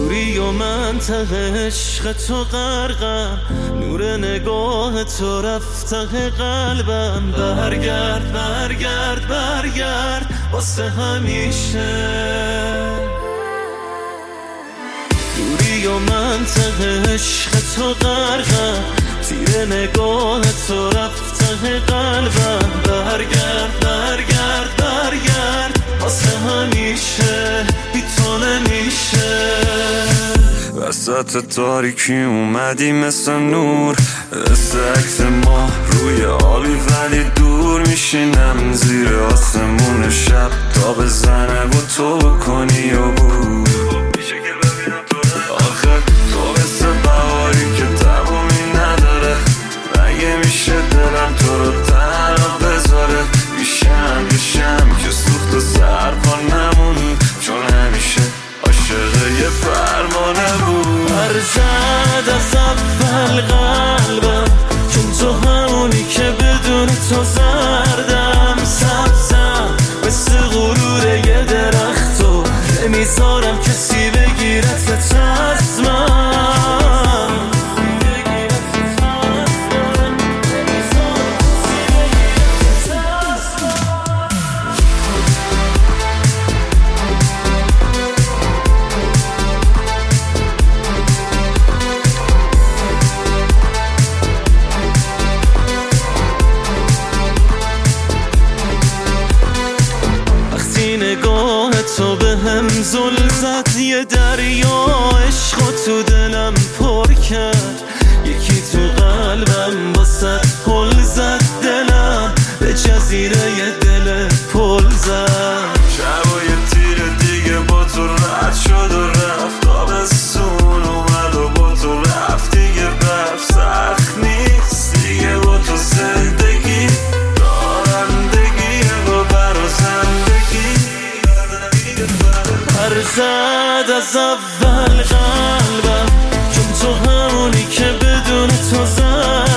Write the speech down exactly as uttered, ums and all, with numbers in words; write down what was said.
دوری و منطق عشق تو غرقم، نور نگاه تو رفته قلبم. برگرد برگرد برگرد واسه همیشه. دوری و منطق عشق تو غرقم، تیر نگاه تو رفته قلبم. برگرد برگرد برگرد واسه همیشه، بی تو نمیشه. وسط تاریکی اومدی مثل نور، مثل عکس ما روی آبی ولی دور. میشینم زیر آسمون شب تا بزنه و تو بکنی و بود. آخه تو مثل بهاری که تمومی نداره، مگه میشه دلم تو رو تنها بذاره؟ میشم بشم که سوخت و سرپا نمونی، چون همیشه عاشق یه فرمانه بود. برزد از اول قلبم، چون تو همونی که بدون تو زردم. سبزم مثل غرور یه درخت و نمیذارم کسی بگیرت از من. نگاه تو به هم زل زد، یه دریا عشق تو دلم پر کرد. یکی تو قلبم واسه پل زد، دلم به جزیره یه دل پل زد. شب و یه تیر دیگه با تو رد شد و رفت، آبستون اومد و با تو رفت دیگه. برف سخت نیست دیگه با تو زندگی، دارندگیه با برازندگی. برزد از اول قلبم، چون تو همونی که بدون تو زد.